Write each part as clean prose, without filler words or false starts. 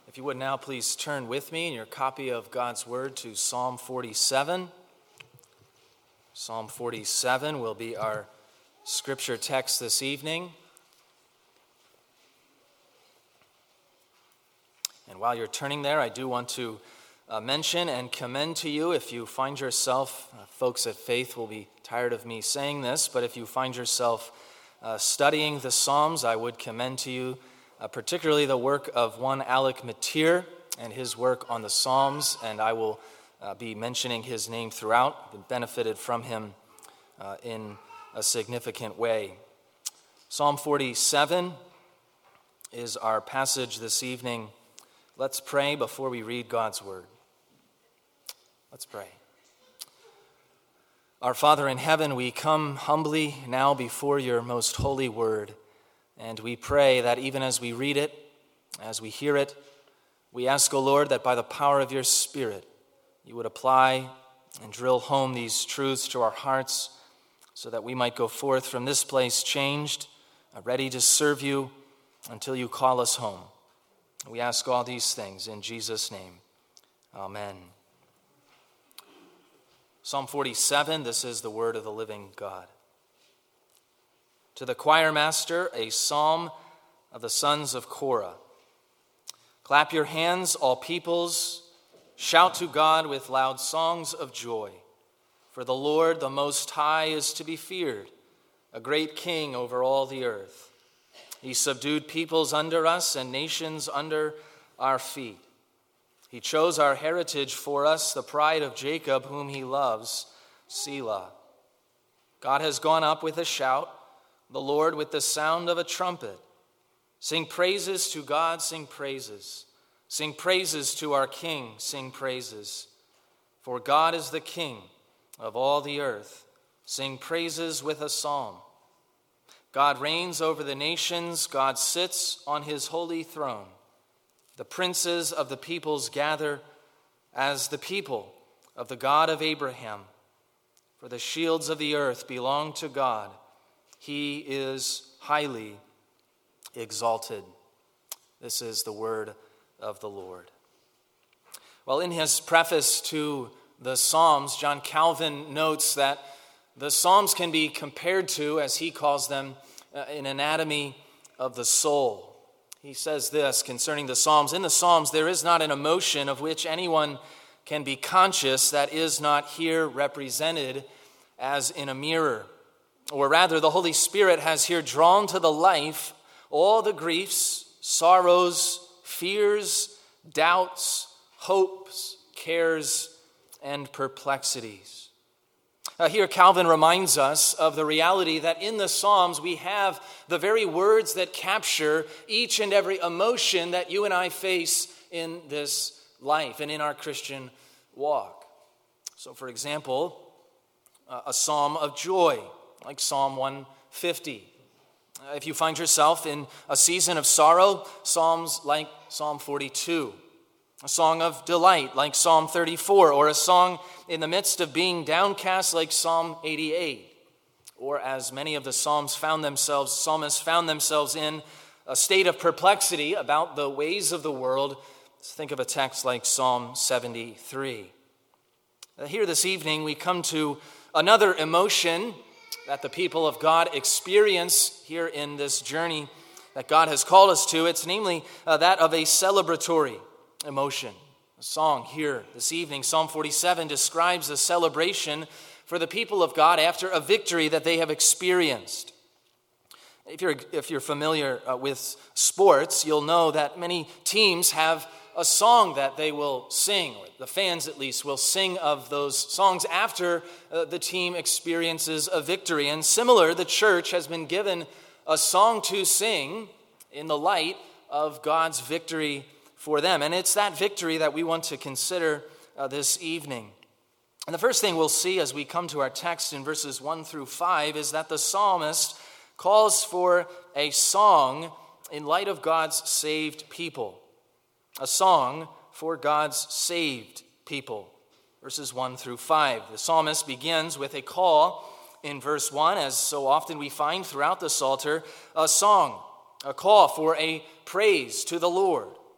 If you would now please turn with me in your copy of God's Word to Psalm 47. Psalm 47 will be our scripture text this evening. And while you're turning there, I do want to mention and commend to you, if you find yourself, folks at Faith will be tired of me saying this, but if you find yourself studying the Psalms, I would commend to you particularly the work of one Alec Matier and his work on the Psalms, and I will be mentioning his name throughout. Been benefited from him in a significant way. Psalm 47 is our passage this evening. Let's pray before we read God's Word. Let's pray. Our Father in heaven, we come humbly now before your most holy word, and we pray that even as we read it, as we hear it, we ask, O Lord, that by the power of your Spirit, you would apply and drill home these truths to our hearts so that we might go forth from this place changed, ready to serve you until you call us home. We ask all these things in Jesus' name. Amen. Psalm 47, this is the word of the living God. To the choir master, a psalm of the sons of Korah. Clap your hands, all peoples. Shout to God with loud songs of joy. For the Lord, the Most High, is to be feared, a great king over all the earth. He subdued peoples under us and nations under our feet. He chose our heritage for us, the pride of Jacob, whom he loves, Selah. God has gone up with a shout, the Lord with the sound of a trumpet. Sing praises to God, sing praises. Sing praises to our King, sing praises. For God is the King of all the earth. Sing praises with a psalm. God reigns over the nations. God sits on his holy throne. The princes of the peoples gather as the people of the God of Abraham. For the shields of the earth belong to God. He is highly exalted. This is the word of the Lord. Well, in his preface to the Psalms, John Calvin notes that the Psalms can be compared to, as he calls them, an anatomy of the soul. He says this concerning the Psalms: in the Psalms there is not an emotion of which anyone can be conscious that is not here represented as in a mirror. Or rather, the Holy Spirit has here drawn to the life all the griefs, sorrows, fears, doubts, hopes, cares, and perplexities. Here Calvin reminds us of the reality that in the Psalms we have the very words that capture each and every emotion that you and I face in this life and in our Christian walk. So, for example, a psalm of joy, like Psalm 150. If you find yourself in a season of sorrow, psalms like Psalm 42. A song of delight like Psalm 34, or a song in the midst of being downcast like Psalm 88. Or as many of the psalmists found themselves in a state of perplexity about the ways of the world, think of a text like Psalm 73. Here this evening we come to another emotion that the people of God experience here in this journey that God has called us to. It's namely that of a celebratory emotion. A song here this evening, Psalm 47, describes a celebration for the people of God after a victory that they have experienced. If you're familiar with sports, you'll know that many teams have a song that they will sing, or the fans at least will sing of those songs after the team experiences a victory. And similar, the church has been given a song to sing in the light of God's victory for them. And it's that victory that we want to consider this evening. And the first thing we'll see as we come to our text in verses 1 through 5 is that the psalmist calls for a song in light of God's saved people. A song for God's saved people. Verses 1 through 5. The psalmist begins with a call in verse 1, as so often we find throughout the Psalter, a song, a call for a praise to the Lord.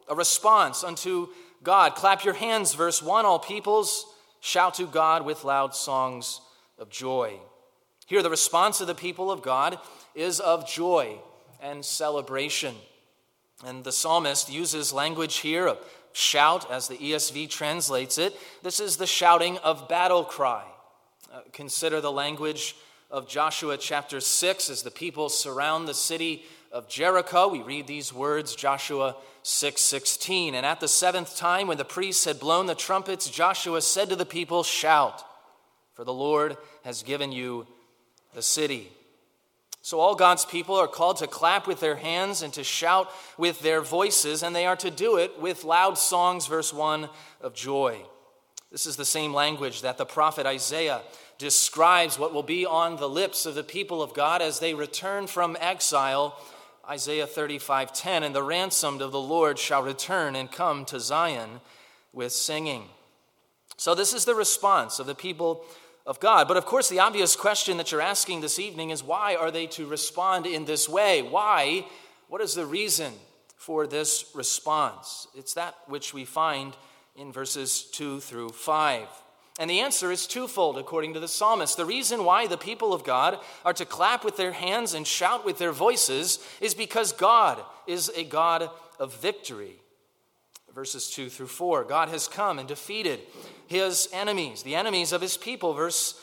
a response unto God. Clap your hands, verse 1, all peoples, shout to God with loud songs of joy. Here, the response of the people of God is of joy and celebration. And the psalmist uses language here of shout, as the ESV translates it. This is the shouting of battle cry. Consider the language of Joshua chapter 6 as the people surround the city of Jericho. We read these words, Joshua 6:16. And at the seventh time, when the priests had blown the trumpets, Joshua said to the people, shout, for the Lord has given you the city. So all God's people are called to clap with their hands and to shout with their voices, and they are to do it with loud songs, verse 1, of joy. This is the same language that the prophet Isaiah describes what will be on the lips of the people of God as they return from exile. Isaiah 35:10, and the ransomed of the Lord shall return and come to Zion with singing. So this is the response of the people of God. But of course, the obvious question that you're asking this evening is, why are they to respond in this way? Why? What is the reason for this response? It's that which we find in verses 2 through 5. And the answer is twofold, according to the psalmist. The reason why the people of God are to clap with their hands and shout with their voices is because God is a God of victory. Verses 2 through 4, God has come and defeated his enemies, the enemies of his people. Verse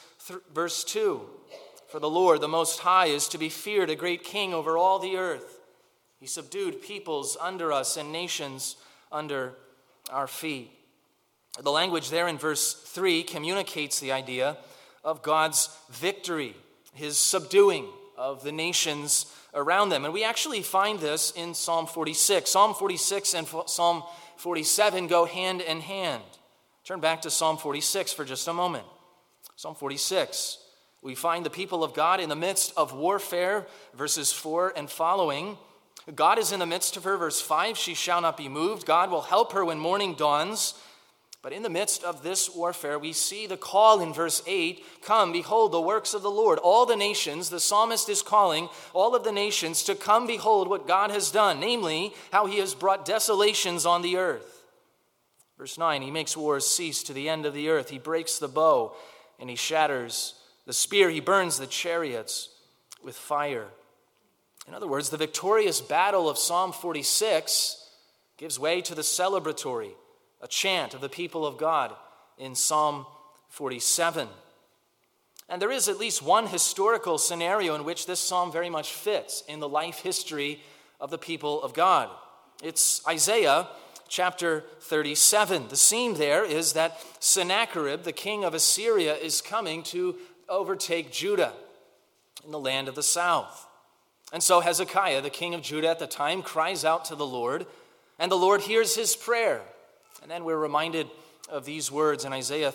2, for the Lord, the Most High, is to be feared, a great king over all the earth. He subdued peoples under us and nations under our feet. The language there in verse 3 communicates the idea of God's victory, his subduing of the nations around them. And we actually find this in Psalm 46. Psalm 46 and Psalm 47 go hand in hand. Turn back to Psalm 46 for just a moment. Psalm 46, we find the people of God in the midst of warfare, verses 4 and following. God is in the midst of her, verse 5, she shall not be moved. God will help her when morning dawns. But in the midst of this warfare, we see the call in verse 8, come, behold the works of the Lord. All the nations, the psalmist is calling all of the nations to come behold what God has done, namely, how he has brought desolations on the earth. Verse 9, he makes wars cease to the end of the earth. He breaks the bow and he shatters the spear. He burns the chariots with fire. In other words, the victorious battle of Psalm 46 gives way to the celebratory, a chant of the people of God in Psalm 47. And there is at least one historical scenario in which this psalm very much fits in the life history of the people of God. It's Isaiah chapter 37. The scene there is that Sennacherib, the king of Assyria, is coming to overtake Judah in the land of the south. And so Hezekiah, the king of Judah at the time, cries out to the Lord, and the Lord hears his prayer. And then we're reminded of these words in Isaiah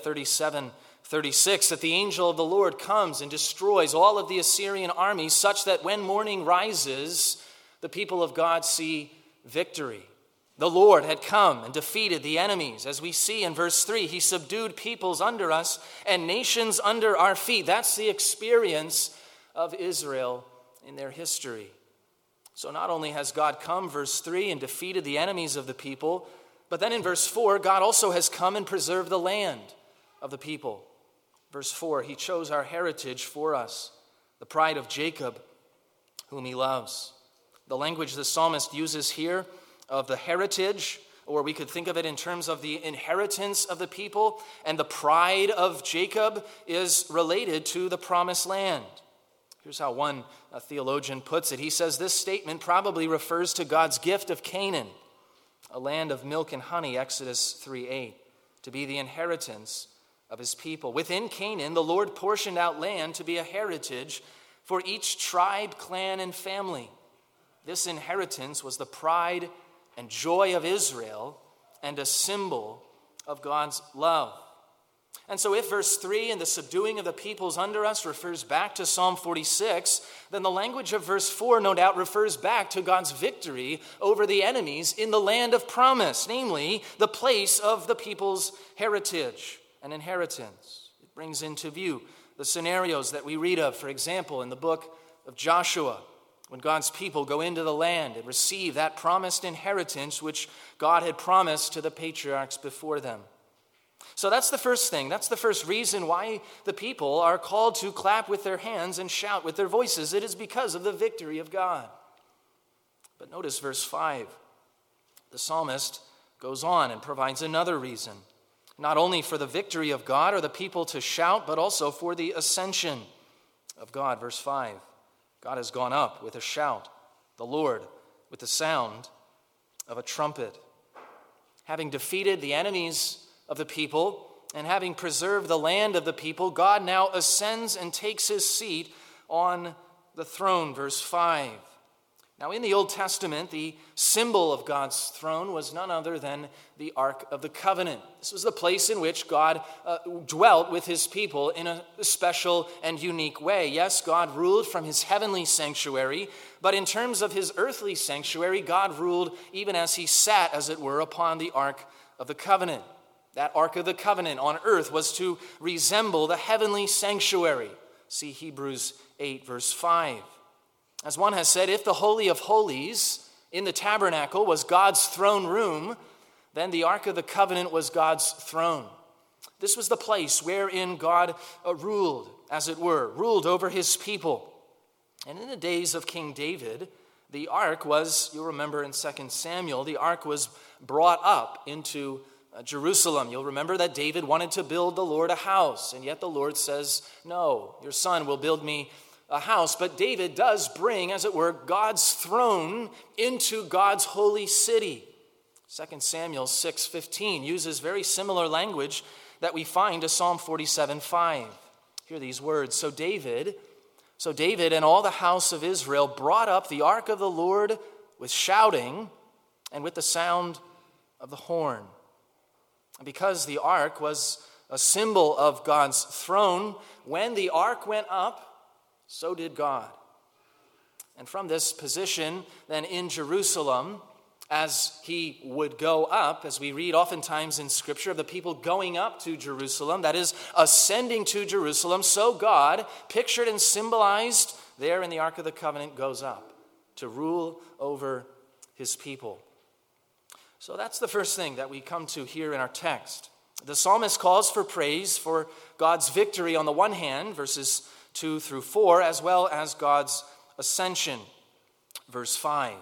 37:36, that the angel of the Lord comes and destroys all of the Assyrian army, such that when morning rises, the people of God see victory. The Lord had come and defeated the enemies. As we see in verse 3, he subdued peoples under us and nations under our feet. That's the experience of Israel in their history. So not only has God come, verse 3, and defeated the enemies of the people, but then in verse 4, God also has come and preserved the land of the people. Verse 4, he chose our heritage for us, the pride of Jacob, whom he loves. The language the psalmist uses here of the heritage, or we could think of it in terms of the inheritance of the people, and the pride of Jacob is related to the promised land. Here's how one theologian puts it. He says this statement probably refers to God's gift of Canaan, a land of milk and honey, Exodus 3:8, to be the inheritance of his people. Within Canaan, the Lord portioned out land to be a heritage for each tribe, clan, and family. This inheritance was the pride and joy of Israel and a symbol of God's love. And so if verse 3 and the subduing of the peoples under us refers back to Psalm 46, then the language of verse 4 no doubt refers back to God's victory over the enemies in the land of promise, namely the place of the people's heritage and inheritance. It brings into view the scenarios that we read of, for example, in the book of Joshua, when God's people go into the land and receive that promised inheritance which God had promised to the patriarchs before them. So that's the first thing. That's the first reason why the people are called to clap with their hands and shout with their voices. It is because of the victory of God. But notice verse 5. The psalmist goes on and provides another reason. Not only for the victory of God or the people to shout, but also for the ascension of God. Verse 5. God has gone up with a shout, the Lord with the sound of a trumpet. Having defeated the enemies of the people and having preserved the land of the people, God now ascends and takes his seat on the throne. Verse 5. Now, in the Old Testament, the symbol of God's throne was none other than the Ark of the Covenant. This was the place in which God dwelt with his people in a special and unique way. Yes, God ruled from his heavenly sanctuary, but in terms of his earthly sanctuary, God ruled even as he sat, as it were, upon the Ark of the Covenant. That Ark of the Covenant on earth was to resemble the heavenly sanctuary. See Hebrews 8, verse 5. As one has said, if the Holy of Holies in the tabernacle was God's throne room, then the Ark of the Covenant was God's throne. This was the place wherein God ruled, as it were, ruled over his people. And in the days of King David, the Ark was, you'll remember in 2 Samuel, the Ark was brought up into Jerusalem. You'll remember that David wanted to build the Lord a house, and yet the Lord says, no, your son will build me a house. But David does bring, as it were, God's throne into God's holy city. 2 Samuel 6:15 uses very similar language that we find to Psalm 47:5. Hear these words. So David and all the house of Israel brought up the ark of the Lord with shouting and with the sound of the horn. And because the ark was a symbol of God's throne, when the ark went up, so did God. And from this position, then in Jerusalem, as he would go up, as we read oftentimes in Scripture of the people going up to Jerusalem, that is, ascending to Jerusalem, so God, pictured and symbolized there in the Ark of the Covenant, goes up to rule over his people. So that's the first thing that we come to here in our text. The psalmist calls for praise for God's victory on the one hand, verses 2 through 4, as well as God's ascension, verse 5.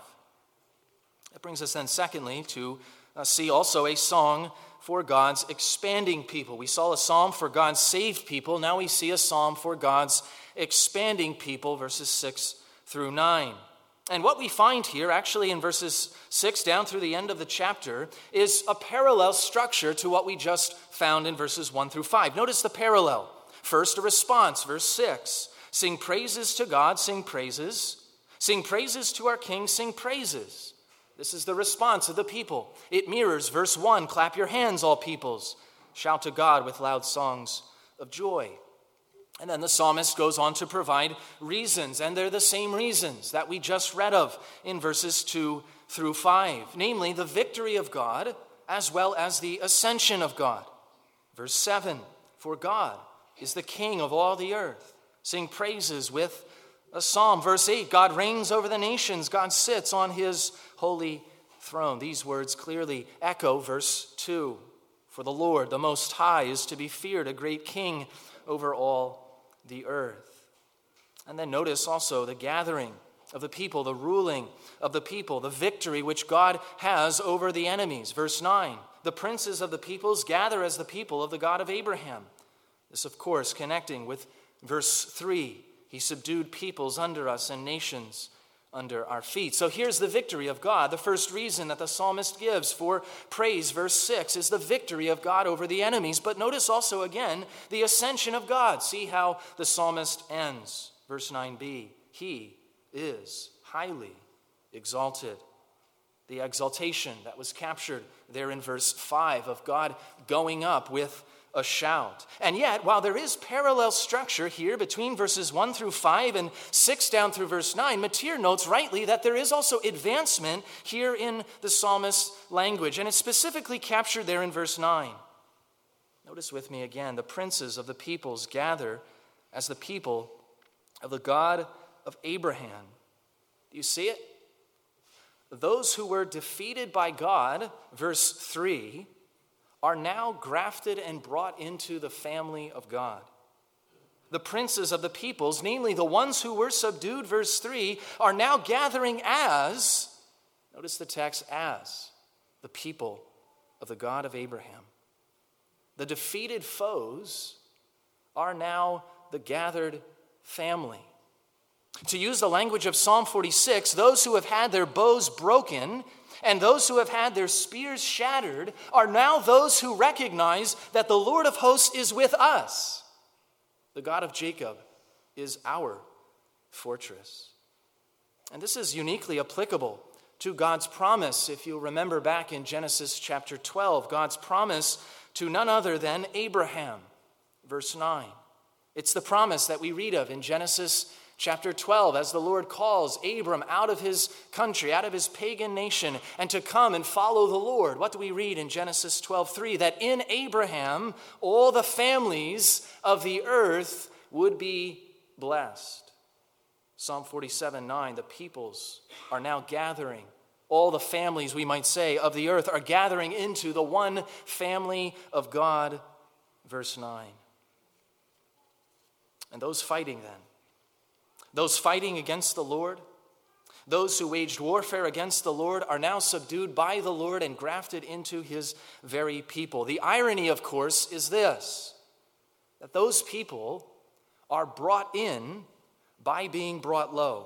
That brings us then, secondly, to see also a song for God's expanding people. We saw a psalm for God's saved people. Now we see a psalm for God's expanding people, verses 6 through 9. And what we find here, actually in verses 6 down through the end of the chapter, is a parallel structure to what we just found in verses 1 through 5. Notice the parallel. First, a response, verse 6. Sing praises to God, sing praises. Sing praises to our King, sing praises. This is the response of the people. It mirrors verse 1. Clap your hands, all peoples. Shout to God with loud songs of joy. And then the psalmist goes on to provide reasons, and they're the same reasons that we just read of in verses 2 through 5. Namely, the victory of God as well as the ascension of God. Verse 7. For God is the King of all the earth. Sing praises with a psalm. Verse 8, God reigns over the nations. God sits on his holy throne. These words clearly echo verse 2. For the Lord, the Most High, is to be feared, a great King over all the earth. And then notice also the gathering of the people, the ruling of the people, the victory which God has over the enemies. Verse 9, the princes of the peoples gather as the people of the God of Abraham. This, of course, connecting with verse 3. He subdued peoples under us and nations under our feet. So here's the victory of God. The first reason that the psalmist gives for praise, verse 6, is the victory of God over the enemies. But notice also again the ascension of God. See how the psalmist ends. Verse 9b, he is highly exalted. The exaltation that was captured there in verse 5 of God going up with a shout. And yet, while there is parallel structure here between verses 1 through 5 and 6 down through verse 9, Matier notes rightly that there is also advancement here in the psalmist's language, and it's specifically captured there in verse 9. Notice with me again, the princes of the peoples gather as the people of the God of Abraham. Do you see it? Those who were defeated by God, verse 3, are now grafted and brought into the family of God. The princes of the peoples, namely the ones who were subdued, verse 3, are now gathering as, notice the text, as the people of the God of Abraham. The defeated foes are now the gathered family. To use the language of Psalm 46, those who have had their bows broken and those who have had their spears shattered are now those who recognize that the Lord of hosts is with us. The God of Jacob is our fortress. And this is uniquely applicable to God's promise. If you remember back in Genesis chapter 12, God's promise to none other than Abraham, verse 9. It's the promise that we read of in Genesis chapter 12, as the Lord calls Abram out of his country, out of his pagan nation, and to come and follow the Lord. What do we read in Genesis 12:3? That in Abraham, all the families of the earth would be blessed. Psalm 47:9, the peoples are now gathering. All the families, we might say, of the earth are gathering into the one family of God, verse 9. And those fighting then, those fighting against the Lord, those who waged warfare against the Lord are now subdued by the Lord and grafted into his very people. The irony, of course, is this, that those people are brought in by being brought low.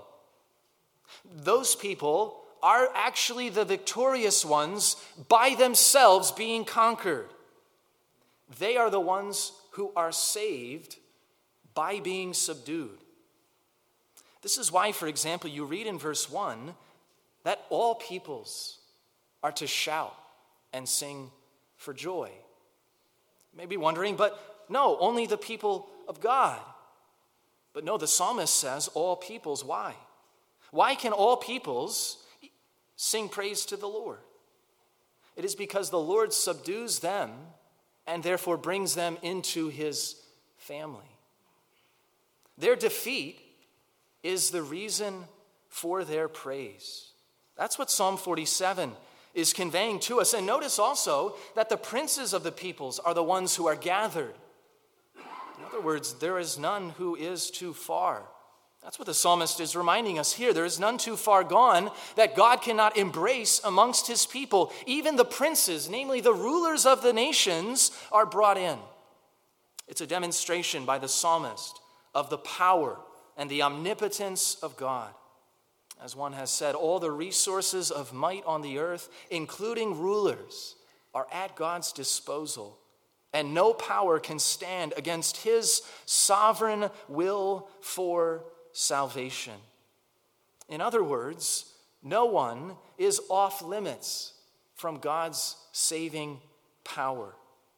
Those people are actually the victorious ones by themselves being conquered. They are the ones who are saved by being subdued. This is why, for example, you read in verse 1 that all peoples are to shout and sing for joy. You may be wondering, but no, only the people of God. But no, the psalmist says all peoples. Why? Why can all peoples sing praise to the Lord? It is because the Lord subdues them and therefore brings them into his family. Their defeat is the reason for their praise. That's what Psalm 47 is conveying to us. And notice also that the princes of the peoples are the ones who are gathered. In other words, there is none who is too far. That's what the psalmist is reminding us here. There is none too far gone that God cannot embrace amongst his people. Even the princes, namely the rulers of the nations, are brought in. It's a demonstration by the psalmist of the power and the omnipotence of God. As one has said, all the resources of might on the earth, including rulers, are at God's disposal, and no power can stand against his sovereign will for salvation. In other words, no one is off limits from God's saving power.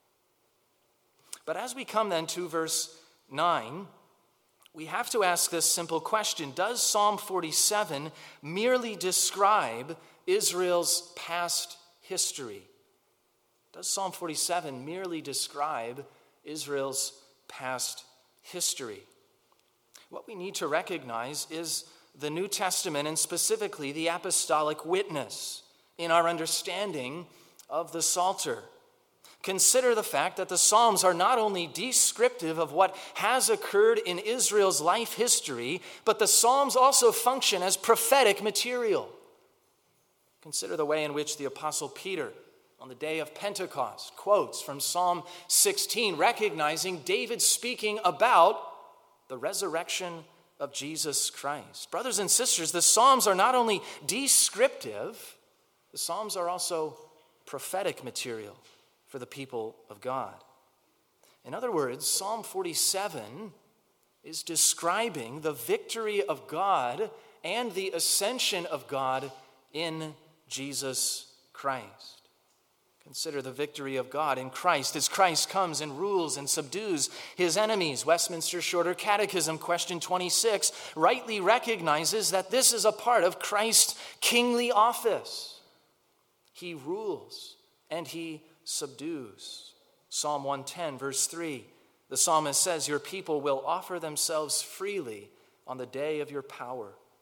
But as we come then to verse 9, we have to ask this simple question. Does Psalm 47 merely describe Israel's past history? Does Psalm 47 merely describe Israel's past history? What we need to recognize is the New Testament, and specifically the apostolic witness in our understanding of the Psalter. Consider the fact that the Psalms are not only descriptive of what has occurred in Israel's life history, but the Psalms also function as prophetic material. Consider the way in which the Apostle Peter, on the day of Pentecost, quotes from Psalm 16, recognizing David speaking about the resurrection of Jesus Christ. Brothers and sisters, the Psalms are not only descriptive, the Psalms are also prophetic material for the people of God. In other words, Psalm 47 is describing the victory of God and the ascension of God in Jesus Christ. Consider the victory of God in Christ as Christ comes and rules and subdues his enemies. Westminster Shorter Catechism, question 26, rightly recognizes that this is a part of Christ's kingly office. He rules and he subdues. Psalm 110, verse 3, the psalmist says, your people will offer themselves freely on the day of your power.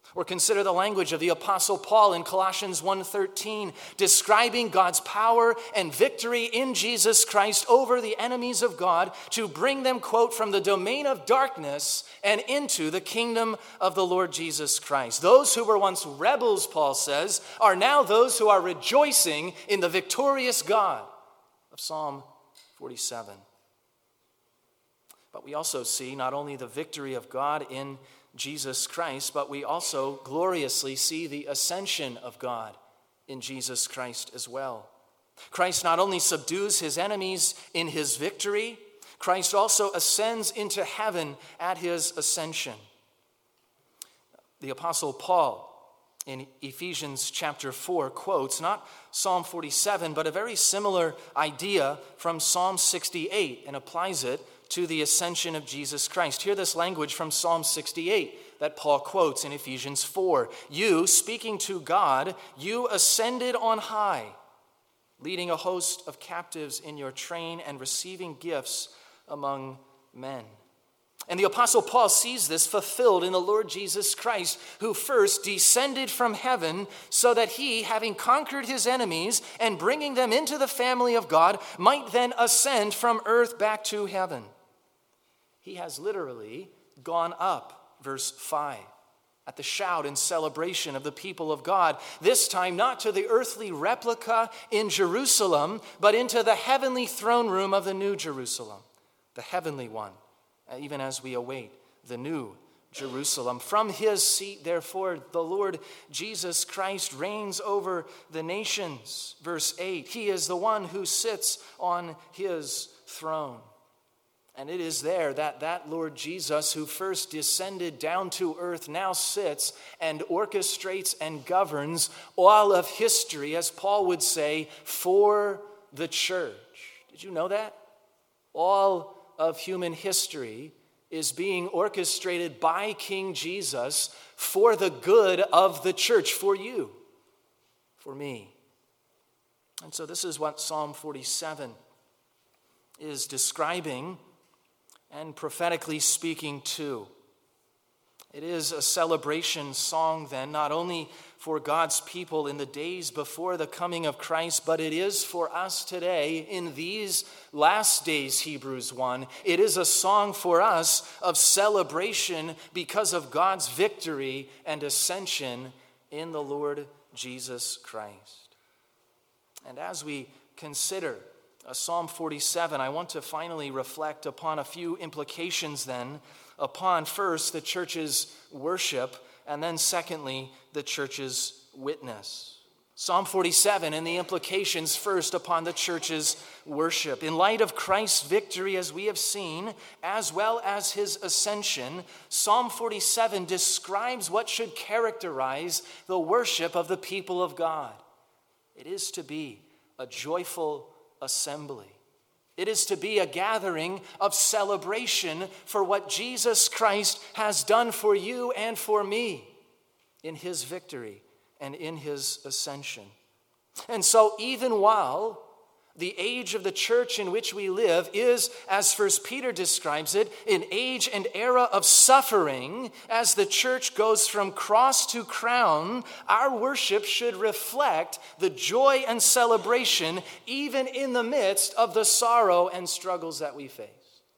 Or consider the language of the Apostle Paul in Colossians 1:13, describing God's power and victory in Jesus Christ over the enemies of God to bring them, quote, from the domain of darkness and into the kingdom of the Lord Jesus Christ. Those who were once rebels, Paul says, are now those who are rejoicing in the victorious God of Psalm 47. But we also see not only the victory of God in Jesus Christ, but we also gloriously see the ascension of God in Jesus Christ as well. Christ not only subdues his enemies in his victory, Christ also ascends into heaven at his ascension. The Apostle Paul in Ephesians chapter 4 quotes not Psalm 47, but a very similar idea from Psalm 68 and applies it to the ascension of Jesus Christ. Hear this language from Psalm 68 that Paul quotes in Ephesians 4. You, speaking to God, you ascended on high, leading a host of captives in your train and receiving gifts among men. And the Apostle Paul sees this fulfilled in the Lord Jesus Christ, who first descended from heaven so that he, having conquered his enemies and bringing them into the family of God, might then ascend from earth back to heaven. He has literally gone up, verse 5, at the shout and celebration of the people of God, this time not to the earthly replica in Jerusalem, but into the heavenly throne room of the new Jerusalem, the heavenly one, even as we await the new Jerusalem. From his seat, therefore, the Lord Jesus Christ reigns over the nations. Verse 8, he is the one who sits on his throne. And it is there that Lord Jesus, who first descended down to earth, now sits and orchestrates and governs all of history, as Paul would say, for the church. Did you know that? All of human history is being orchestrated by King Jesus for the good of the church, for you, for me. And so this is what Psalm 47 is describing and prophetically speaking to. It is a celebration song then, not only for God's people in the days before the coming of Christ, but it is for us today in these last days, Hebrews 1. It is a song for us of celebration because of God's victory and ascension in the Lord Jesus Christ. And as we consider Psalm 47, I want to finally reflect upon a few implications then, upon first the church's worship, and then secondly the church's witness. Psalm 47 and the implications first upon the church's worship. In light of Christ's victory, as we have seen, as well as his ascension, Psalm 47 describes what should characterize the worship of the people of God. It is to be a joyful assembly. It is to be a gathering of celebration for what Jesus Christ has done for you and for me in his victory and in his ascension. And so even while the age of the church in which we live is, as 1 Peter describes it, an age and era of suffering, as the church goes from cross to crown, our worship should reflect the joy and celebration even in the midst of the sorrow and struggles that we face.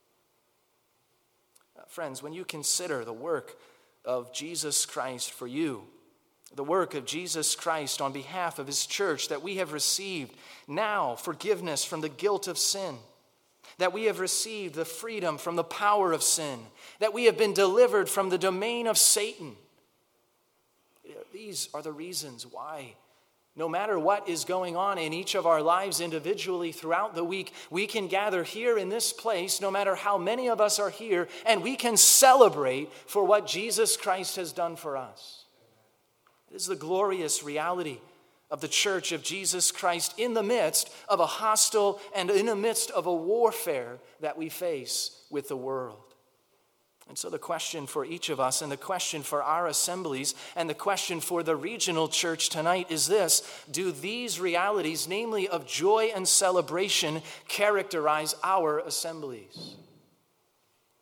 Friends, when you consider the work of Jesus Christ for you, the work of Jesus Christ on behalf of his church, that we have received now forgiveness from the guilt of sin, that we have received the freedom from the power of sin, that we have been delivered from the domain of Satan. These are the reasons why, no matter what is going on in each of our lives individually throughout the week, we can gather here in this place, no matter how many of us are here, and we can celebrate for what Jesus Christ has done for us. It is the glorious reality of the church of Jesus Christ in the midst of a hostile and in the midst of a warfare that we face with the world. And so the question for each of us and the question for our assemblies and the question for the regional church tonight is this: do these realities, namely of joy and celebration, characterize our assemblies?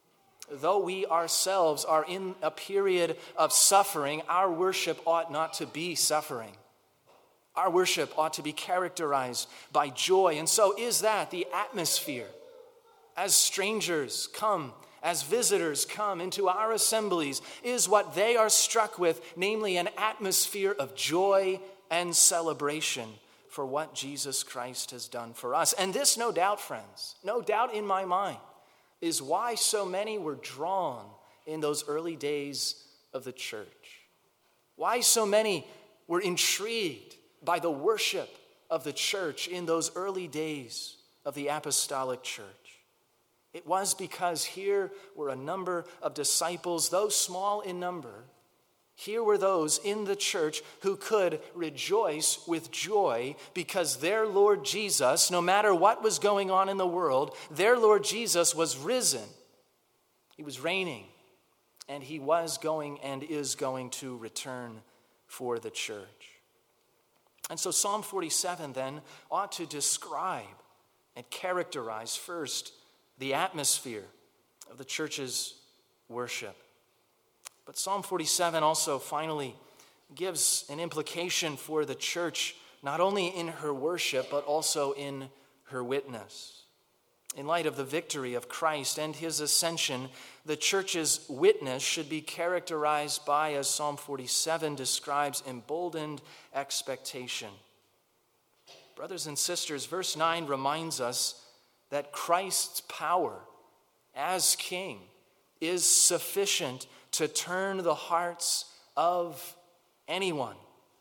Though we ourselves are in a period of suffering, our worship ought not to be suffering. Our worship ought to be characterized by joy. And so is that the atmosphere as strangers come, as visitors come into our assemblies, is what they are struck with, namely an atmosphere of joy and celebration for what Jesus Christ has done for us. And this, no doubt, friends, no doubt in my mind, is why so many were drawn in those early days of the church. Why so many were intrigued by the worship of the church in those early days of the apostolic church. It was because here were a number of disciples, though small in number. Here were those in the church who could rejoice with joy because their Lord Jesus, no matter what was going on in the world, their Lord Jesus was risen. He was reigning, and he was going and is going to return for the church. And so Psalm 47 then ought to describe and characterize first the atmosphere of the church's worship. But Psalm 47 also finally gives an implication for the church, not only in her worship, but also in her witness. In light of the victory of Christ and his ascension, the church's witness should be characterized by, as Psalm 47 describes, emboldened expectation. Brothers and sisters, verse 9 reminds us that Christ's power as king is sufficient to turn the hearts of anyone.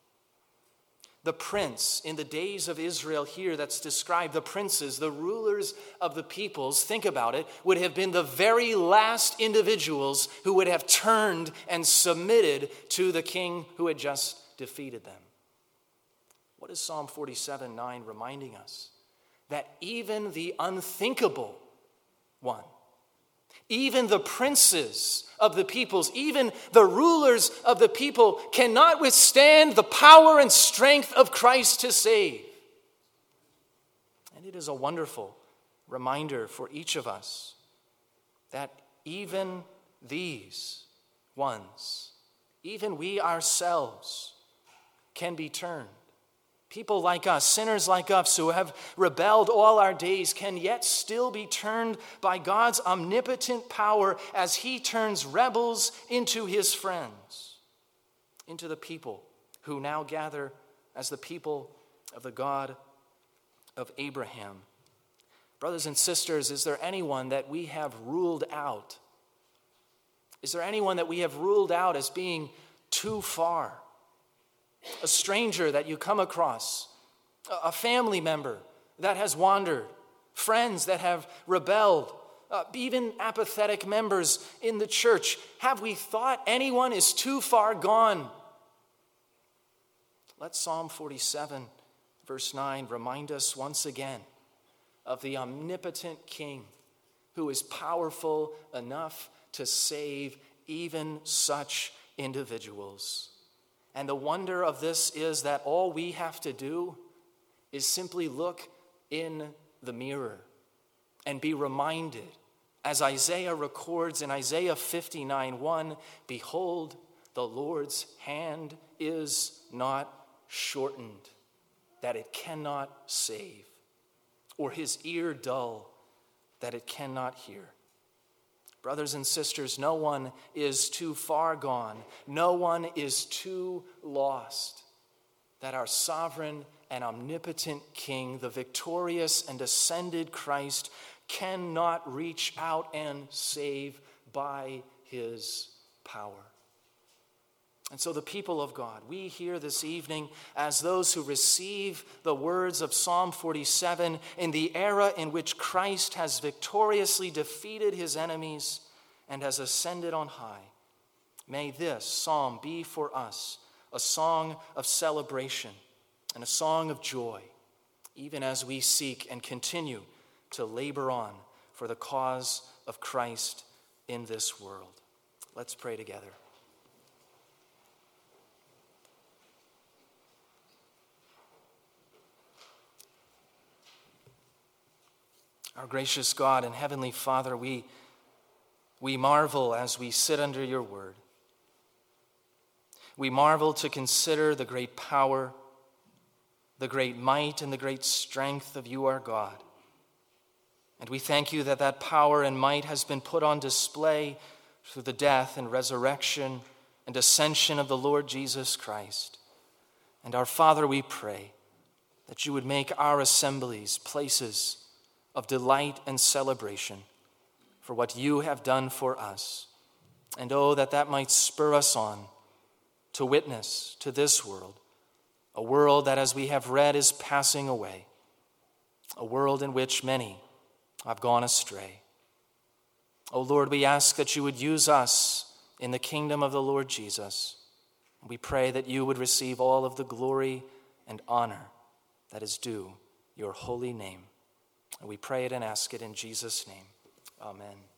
The prince in the days of Israel here that's described, the princes, the rulers of the peoples, think about it, would have been the very last individuals who would have turned and submitted to the king who had just defeated them. What is Psalm 47:9 reminding us? That even the unthinkable one, even the princes of the peoples, even the rulers of the people cannot withstand the power and strength of Christ to save. And it is a wonderful reminder for each of us that even these ones, even we ourselves, can be turned. People like us, sinners like us who have rebelled all our days can yet still be turned by God's omnipotent power as he turns rebels into his friends, into the people who now gather as the people of the God of Abraham. Brothers and sisters, is there anyone that we have ruled out? Is there anyone that we have ruled out as being too far? A stranger that you come across, a family member that has wandered, friends that have rebelled, even apathetic members in the church. Have we thought anyone is too far gone? Let Psalm 47, verse 9, remind us once again of the omnipotent King who is powerful enough to save even such individuals. And the wonder of this is that all we have to do is simply look in the mirror and be reminded, as Isaiah records in Isaiah 59:1, behold, the Lord's hand is not shortened, that it cannot save, or his ear dull, that it cannot hear. Brothers and sisters, no one is too far gone. No one is too lost that our sovereign and omnipotent King, the victorious and ascended Christ, cannot reach out and save by his power. And so the people of God, we here this evening as those who receive the words of Psalm 47 in the era in which Christ has victoriously defeated his enemies and has ascended on high. May this psalm be for us a song of celebration and a song of joy, even as we seek and continue to labor on for the cause of Christ in this world. Let's pray together. Our gracious God and Heavenly Father, we we marvel as we sit under your word. We marvel to consider the great power, the great might, and the great strength of you, our God. And we thank you that that power and might has been put on display through the death and resurrection and ascension of the Lord Jesus Christ. And our Father, we pray that you would make our assemblies places of delight and celebration for what you have done for us. And oh, that might spur us on to witness to this world, a world that, as we have read, is passing away, a world in which many have gone astray. Oh Lord, we ask that you would use us in the kingdom of the Lord Jesus. We pray that you would receive all of the glory and honor that is due your holy name. And we pray it and ask it in Jesus' name. Amen.